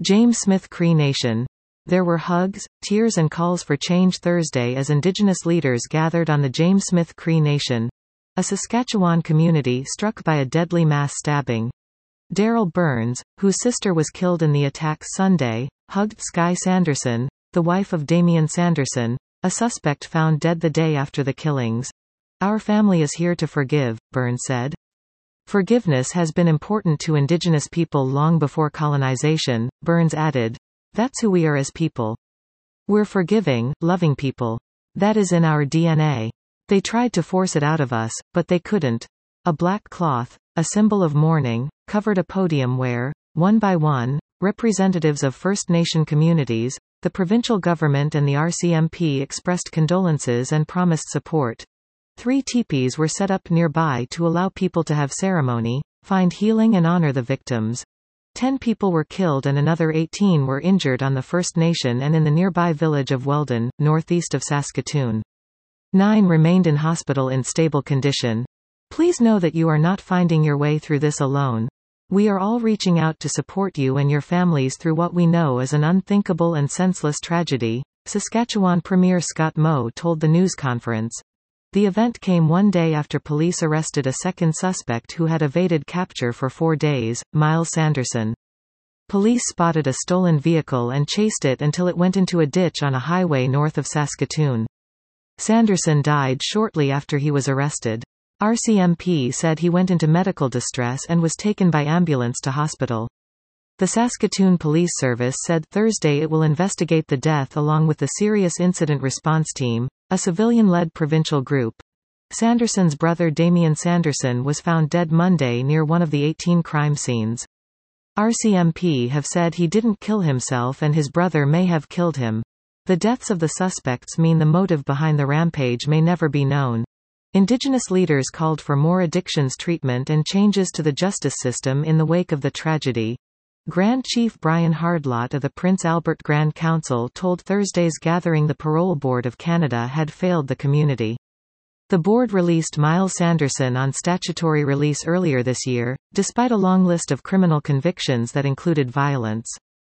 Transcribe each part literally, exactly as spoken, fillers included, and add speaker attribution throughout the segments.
Speaker 1: James Smith Cree Nation. There were hugs, tears and calls for change Thursday as Indigenous leaders gathered on the James Smith Cree Nation, a Saskatchewan community struck by a deadly mass stabbing. Daryl Burns, whose sister was killed in the attacks Sunday, hugged Sky Sanderson, the wife of Damian Sanderson, a suspect found dead the day after the killings. "Our family is here to forgive," Burns said. Forgiveness has been important to Indigenous people long before colonization, Burns added. That's who we are as people. We're forgiving, loving people. That is in our D N A. They tried to force it out of us, but they couldn't. A black cloth, a symbol of mourning, covered a podium where, one by one, representatives of First Nation communities, the provincial government and the R C M P expressed condolences and promised support. Three teepees were set up nearby to allow people to have ceremony, find healing and honor the victims. Ten people were killed and another eighteen were injured on the First Nation and in the nearby village of Weldon, northeast of Saskatoon. Nine remained in hospital in stable condition. Please know that you are not finding your way through this alone. We are all reaching out to support you and your families through what we know is an unthinkable and senseless tragedy, Saskatchewan Premier Scott Moe told the news conference. The event came one day after police arrested a second suspect who had evaded capture for four days, Miles Sanderson. Police spotted a stolen vehicle and chased it until it went into a ditch on a highway north of Saskatoon. Sanderson died shortly after he was arrested. R C M P said he went into medical distress and was taken by ambulance to hospital. The Saskatoon Police Service said Thursday it will investigate the death along with the Serious Incident Response Team, a civilian-led provincial group. Sanderson's brother Damian Sanderson was found dead Monday near one of the eighteen crime scenes. R C M P have said he didn't kill himself and his brother may have killed him. The deaths of the suspects mean the motive behind the rampage may never be known. Indigenous leaders called for more addictions treatment and changes to the justice system in the wake of the tragedy. Grand Chief Brian Hardlott of the Prince Albert Grand Council told Thursday's gathering the Parole Board of Canada had failed the community. The board released Miles Sanderson on statutory release earlier this year, despite a long list of criminal convictions that included violence.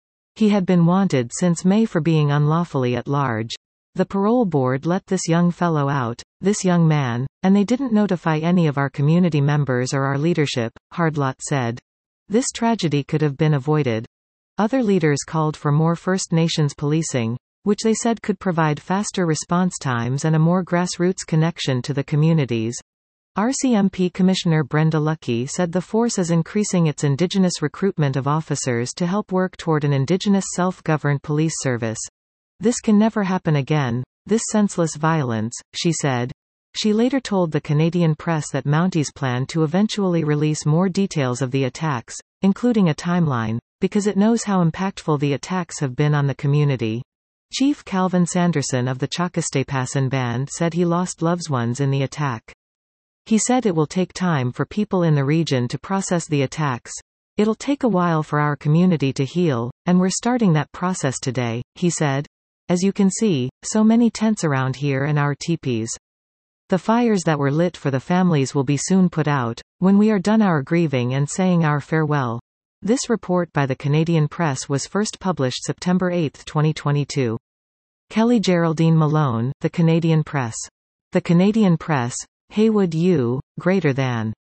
Speaker 1: He had been wanted since May for being unlawfully at large. The parole board let this young fellow out, this young man, and they didn't notify any of our community members or our leadership, Hardlott said. This tragedy could have been avoided. Other leaders called for more First Nations policing, which they said could provide faster response times and a more grassroots connection to the communities. R C M P Commissioner Brenda Lucki said the force is increasing its Indigenous recruitment of officers to help work toward an Indigenous self-governed police service. This can never happen again, this senseless violence, she said. She later told the Canadian press that Mounties plan to eventually release more details of the attacks, including a timeline, because it knows how impactful the attacks have been on the community. Chief Calvin Sanderson of the Chakastepasan Band said he lost loved ones in the attack. He said it will take time for people in the region to process the attacks. It'll take a while for our community to heal, and we're starting that process today, he said. As you can see, so many tents around here and our teepees. The fires that were lit for the families will be soon put out, when we are done our grieving and saying our farewell. This report by the Canadian Press was first published September eighth twenty twenty-two. Kelly Geraldine Malone, The Canadian Press. The Canadian Press, Haywood U, greater than.